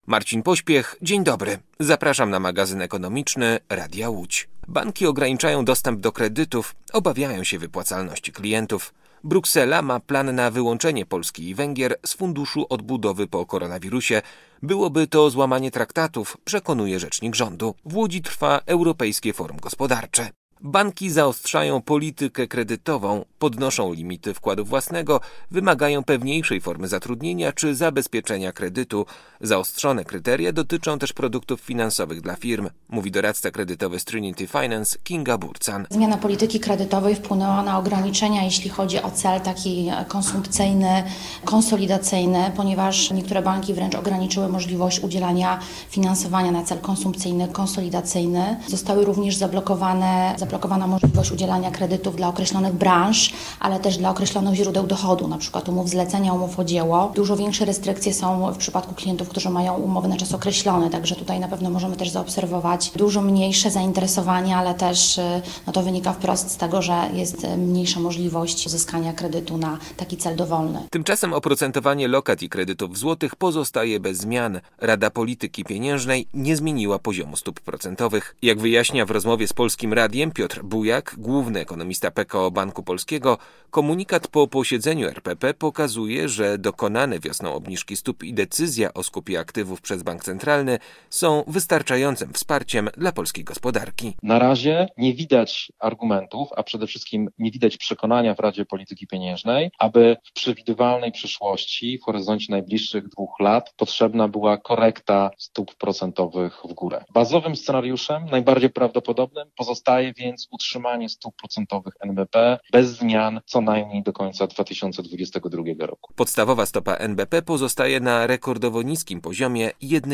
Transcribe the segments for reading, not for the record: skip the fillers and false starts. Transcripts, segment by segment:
Marcin Pośpiech, dzień dobry. Zapraszam na magazyn ekonomiczny Radia Łódź. Banki ograniczają dostęp do kredytów, obawiają się wypłacalności klientów. Bruksela ma plan na wyłączenie Polski i Węgier z Funduszu Odbudowy po koronawirusie. Byłoby to złamanie traktatów, przekonuje rzecznik rządu. W Łodzi trwa Europejskie Forum Gospodarcze. Banki zaostrzają politykę kredytową, podnoszą limity wkładu własnego, wymagają pewniejszej formy zatrudnienia czy zabezpieczenia kredytu. Zaostrzone kryteria dotyczą też produktów finansowych dla firm, mówi doradca kredytowy z Trinity Finance Kinga Burcan. Zmiana polityki kredytowej wpłynęła na ograniczenia, jeśli chodzi o cel taki konsumpcyjny, konsolidacyjny, ponieważ niektóre banki wręcz ograniczyły możliwość udzielania finansowania na cel konsumpcyjny, konsolidacyjny. Zostały również zablokowana możliwość udzielania kredytów dla określonych branż, ale też dla określonych źródeł dochodu, np. umów zlecenia, umów o dzieło. Dużo większe restrykcje są w przypadku klientów, którzy mają umowy na czas określony, także tutaj na pewno możemy też zaobserwować dużo mniejsze zainteresowanie, ale też to wynika wprost z tego, że jest mniejsza możliwość uzyskania kredytu na taki cel dowolny. Tymczasem oprocentowanie lokat i kredytów w złotych pozostaje bez zmian. Rada Polityki Pieniężnej nie zmieniła poziomu stóp procentowych. Jak wyjaśnia w rozmowie z Polskim Radiem Piotr Bujak, główny ekonomista PKO Banku Polskiego, komunikat po posiedzeniu RPP pokazuje, że dokonane wiosną obniżki stóp i decyzja o skupie aktywów przez Bank Centralny są wystarczającym wsparciem dla polskiej gospodarki. Na razie nie widać argumentów, a przede wszystkim nie widać przekonania w Radzie Polityki Pieniężnej, aby w przewidywalnej przyszłości, w horyzoncie najbliższych 2 lat, potrzebna była korekta stóp procentowych w górę. Bazowym scenariuszem, najbardziej prawdopodobnym, pozostaje więc utrzymanie stóp procentowych NBP bez zmian co najmniej do końca 2022 roku. Podstawowa stopa NBP pozostaje na rekordowo niskim poziomie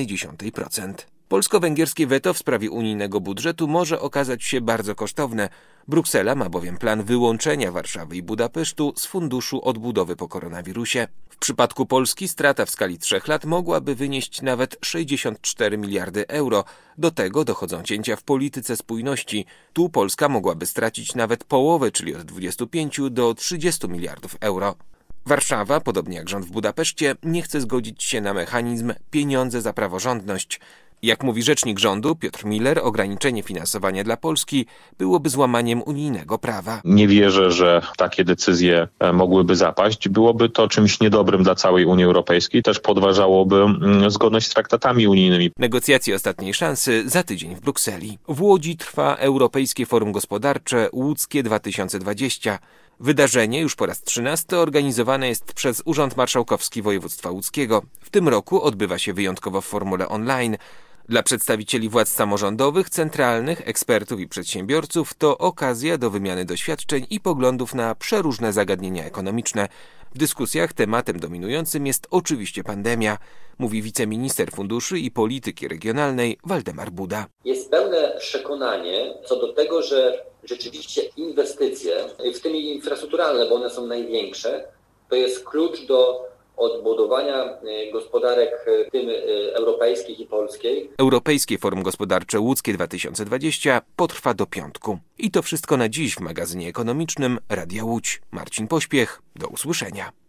0,1%. Polsko-węgierskie weto w sprawie unijnego budżetu może okazać się bardzo kosztowne. Bruksela ma bowiem plan wyłączenia Warszawy i Budapesztu z Funduszu Odbudowy po koronawirusie. W przypadku Polski strata w skali 3 lat mogłaby wynieść nawet 64 miliardy euro. Do tego dochodzą cięcia w polityce spójności. Tu Polska mogłaby stracić nawet połowę, czyli od 25 do 30 miliardów euro. Warszawa, podobnie jak rząd w Budapeszcie, nie chce zgodzić się na mechanizm pieniądze za praworządność. Jak mówi rzecznik rządu Piotr Miller, ograniczenie finansowania dla Polski byłoby złamaniem unijnego prawa. Nie wierzę, że takie decyzje mogłyby zapaść. Byłoby to czymś niedobrym dla całej Unii Europejskiej. Też podważałoby zgodność z traktatami unijnymi. Negocjacje ostatniej szansy za tydzień w Brukseli. W Łodzi trwa Europejskie Forum Gospodarcze Łódzkie 2020. Wydarzenie już po raz 13 organizowane jest przez Urząd Marszałkowski Województwa Łódzkiego. W tym roku odbywa się wyjątkowo w formule online. Dla przedstawicieli władz samorządowych, centralnych, ekspertów i przedsiębiorców to okazja do wymiany doświadczeń i poglądów na przeróżne zagadnienia ekonomiczne. W dyskusjach tematem dominującym jest oczywiście pandemia, mówi wiceminister funduszy i polityki regionalnej Waldemar Buda. Jest pełne przekonanie co do tego, że rzeczywiście inwestycje, w tym infrastrukturalne, bo one są największe, to jest klucz do odbudowania gospodarek, w tym europejskich i polskiej. Europejskie Forum Gospodarcze Łódzkie 2020 potrwa do piątku. I to wszystko na dziś w magazynie ekonomicznym Radia Łódź. Marcin Pośpiech, do usłyszenia.